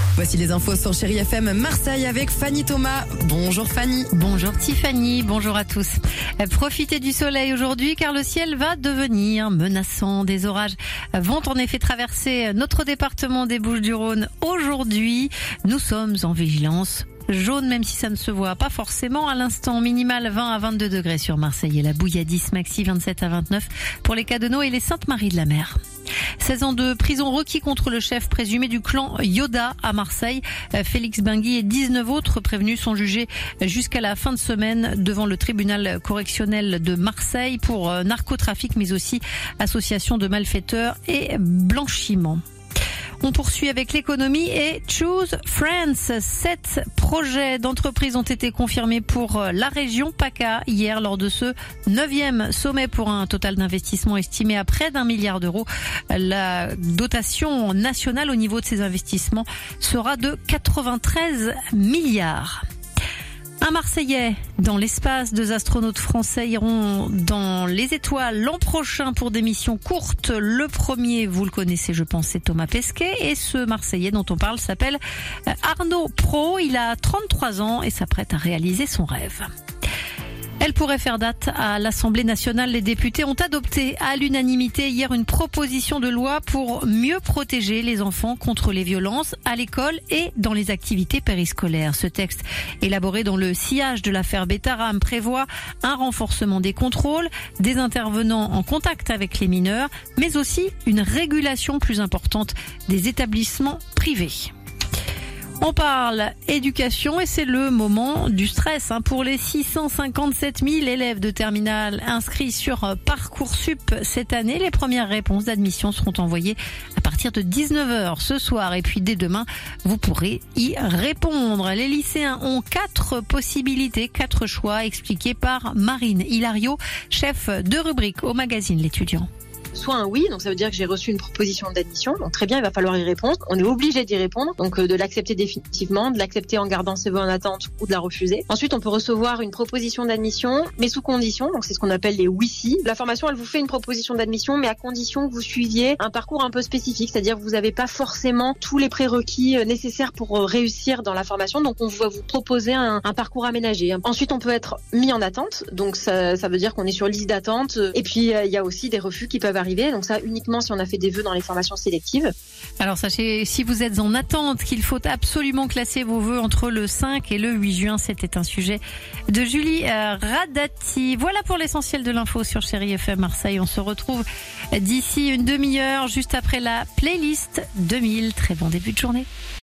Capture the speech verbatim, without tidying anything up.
Voici les infos sur Chérie F M Marseille avec Fanny Thomas. Bonjour Fanny. Bonjour Tiffany, bonjour à tous. Profitez du soleil aujourd'hui car le ciel va devenir menaçant. Des orages vont en effet traverser notre département des Bouches-du-Rhône aujourd'hui. Nous sommes en vigilance jaune, même si ça ne se voit pas forcément à l'instant. Minimal vingt à vingt-deux degrés sur Marseille et la Bouilladis, maxi vingt-sept à vingt-neuf pour les Cadeneaux et les Saintes-Maries-de-la-Mer. seize ans de prison requis contre le chef présumé du clan Yoda à Marseille. Félix Bengui et dix-neuf autres prévenus sont jugés jusqu'à la fin de semaine devant le tribunal correctionnel de Marseille pour narcotrafic, mais aussi association de malfaiteurs et blanchiment. On poursuit avec l'économie et Choose France. Sept projets d'entreprise ont été confirmés pour la région PACA hier lors de ce neuvième sommet pour un total d'investissement estimé à près d'un milliard d'euros. La dotation nationale au niveau de ces investissements sera de quatre-vingt-treize milliards. Un Marseillais dans l'espace, deux astronautes français iront dans les étoiles l'an prochain pour des missions courtes. Le premier, vous le connaissez je pense, c'est Thomas Pesquet et ce Marseillais dont on parle s'appelle Arnaud Pro. Il a trente-trois ans et s'apprête à réaliser son rêve. Elle pourrait faire date à l'Assemblée nationale. Les députés ont adopté à l'unanimité hier une proposition de loi pour mieux protéger les enfants contre les violences à l'école et dans les activités périscolaires. Ce texte, élaboré dans le sillage de l'affaire Betaram, prévoit un renforcement des contrôles, des intervenants en contact avec les mineurs, mais aussi une régulation plus importante des établissements privés. On parle éducation et c'est le moment du stress hein, pour les six cent cinquante-sept mille élèves de terminale inscrits sur Parcoursup cette année. Les premières réponses d'admission seront envoyées à partir de dix-neuf heures ce soir et puis dès demain, vous pourrez y répondre. Les lycéens ont quatre possibilités, quatre choix expliqués par Marine Hilario, chef de rubrique au magazine L'Étudiant. Soit un oui, donc ça veut dire que j'ai reçu une proposition d'admission, donc très bien, il va falloir y répondre. On est obligé d'y répondre, donc euh, de l'accepter définitivement, de l'accepter en gardant ses vœux en attente ou de la refuser. Ensuite, on peut recevoir une proposition d'admission, mais sous condition, donc c'est ce qu'on appelle les oui-si. La formation, elle vous fait une proposition d'admission, mais à condition que vous suiviez un parcours un peu spécifique, c'est-à-dire que vous n'avez pas forcément tous les prérequis nécessaires pour réussir dans la formation, donc on va vous proposer un, un parcours aménagé. Ensuite, on peut être mis en attente, donc ça, ça veut dire qu'on est sur liste d'attente, et puis il euh, y a aussi des refus qui peuvent arriver, donc ça uniquement si on a fait des vœux dans les formations sélectives. Alors sachez, si vous êtes en attente, qu'il faut absolument classer vos vœux entre le cinq et le huit juin. C'était un sujet de Julie euh, Radati. Voilà pour l'essentiel de l'info sur Chérie F M Marseille. On se retrouve d'ici une demi-heure, juste après la playlist deux mille. Très bon début de journée.